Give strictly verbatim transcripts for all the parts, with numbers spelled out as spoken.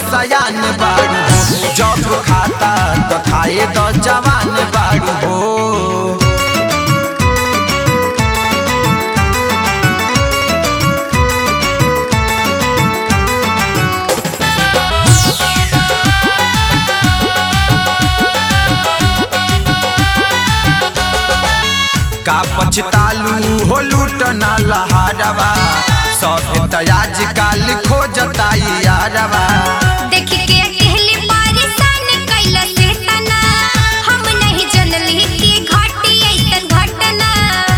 सयान बाड़ू हो, जब खाता तो खाए तो जवान बाड़ू हो। का पछतालू हो लूटना लहारवा, सब आज काल खोजता यारवा। देख के कहली परेशान कैला से तना, हम नहीं जनली कि घटी ऐसन घटना।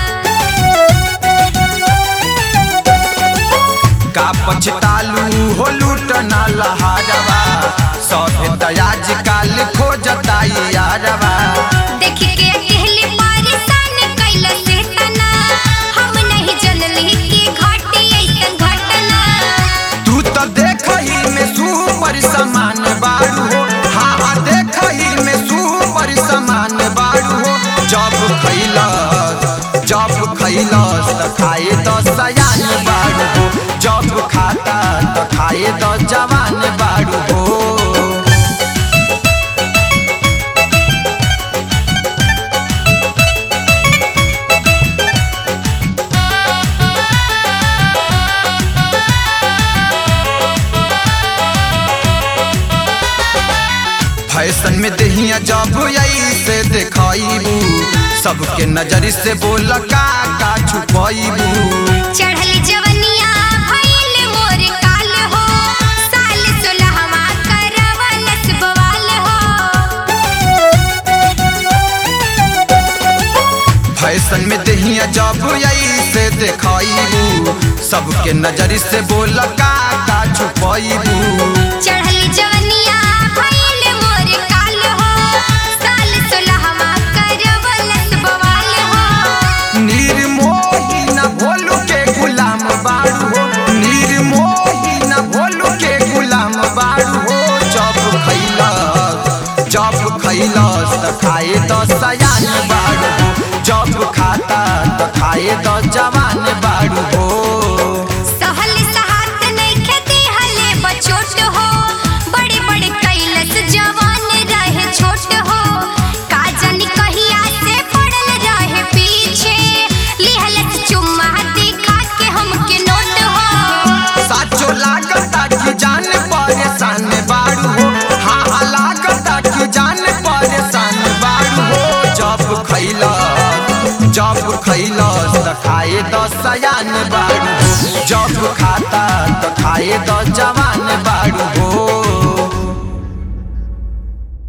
का पछतालू हो लूटना लहारवा, सब आज काल खोजता यारवा। देख के कहली परेशान कैला से तना, हम नहीं जनली कि घटी ऐसन घटना। तू तो देखही में सुपर समान बाड़ू हो, हाँ हाँ देखही में सुपर समान बाड़ू हो। जब खैलस जब खैलस तो खाए तो सयान बाड़ू हो, जब खाता तो खाए तो जवान बाड़ू हो। फैशन में दहिया जब ऐसे देखाइबू, सबके नजर से बोल का का छुपाइबू। चढ़ली जवनिया भइल मोर काल हो, साल सोलहवा करवलस बवाल हो। फैशन में दहिया जब ऐसे देखाइबू, सबके नजर से बोल का का छुपाइबू। चढ़ली जवनिया भइल मोर काल हो, साल सोलहवा करवलस बवाल हो। निर्मोही न भोलू के गुलाम बाड़ू हो, निर्मोही न भोलू के गुलाम बाड़ू हो। जब खैलस जब खैलस तो खाए तो सयान बाड़ू हो, जब खाता तो खाए तो जवान बाड़ू हो। सहल सहात नइखे देहले बचोट हो, बड़े बड़े कैलस जवान रहे छोट हो। का जानी कहिया से पड़ल रहे पीछे, लिहलस चुम्मा दिखा के हमके नोट हो। साचो लागता कि जान परेशान बाड़ू हो, हाँ हाँ लागता कि जान परेशान बाड़ू हो। जब खैलस जब खैलस तो खाए तो सयान बाड़ू हो, जब खाता तो खाए तो जवान बाड़ू हो।